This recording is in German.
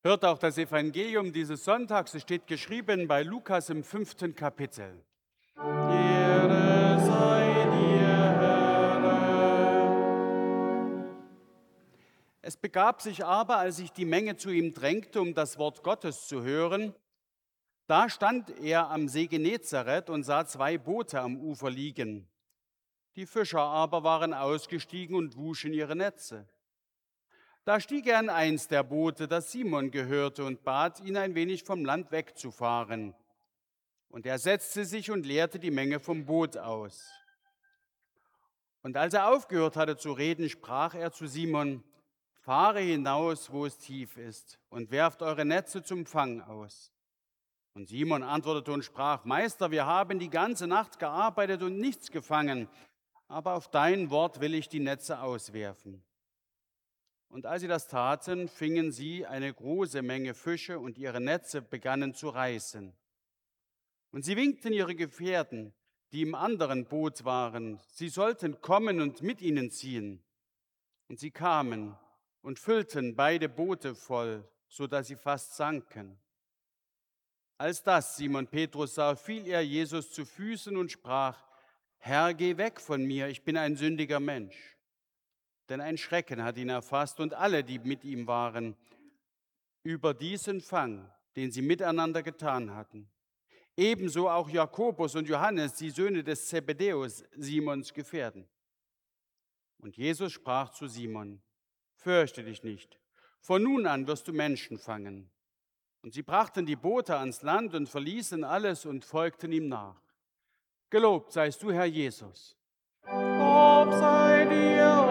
Hört auch das Evangelium dieses Sonntags. Es steht geschrieben bei Lukas im 5. Kapitel. Ehre sei dir, Herr. Es begab sich aber, als sich die Menge zu ihm drängte, um das Wort Gottes zu hören, da stand er am See Genezareth und sah 2 Boote am Ufer liegen. Die Fischer aber waren ausgestiegen und wuschen ihre Netze. Da stieg er in eins der Boote, das Simon gehörte, und bat ihn, ein wenig vom Land wegzufahren. Und er setzte sich und leerte die Menge vom Boot aus. Und als er aufgehört hatte zu reden, sprach er zu Simon: Fahre hinaus, wo es tief ist, und werft eure Netze zum Fang aus. Und Simon antwortete und sprach: Meister, wir haben die ganze Nacht gearbeitet und nichts gefangen, aber auf dein Wort will ich die Netze auswerfen. Und als sie das taten, fingen sie eine große Menge Fische und ihre Netze begannen zu reißen. Und sie winkten ihre Gefährten, die im anderen Boot waren, sie sollten kommen und mit ihnen ziehen. Und sie kamen und füllten beide Boote voll, so dass sie fast sanken. Als das Simon Petrus sah, fiel er Jesus zu Füßen und sprach: Herr, geh weg von mir, ich bin ein sündiger Mensch. Denn ein Schrecken hat ihn erfasst und alle, die mit ihm waren, über diesen Fang, den sie miteinander getan hatten. Ebenso auch Jakobus und Johannes, die Söhne des Zebedäus, Simons Gefährten. Und Jesus sprach zu Simon: Fürchte dich nicht, von nun an wirst du Menschen fangen. Und sie brachten die Boote ans Land und verließen alles und folgten ihm nach. Gelobt seist du, Herr Jesus. Lob sei dir,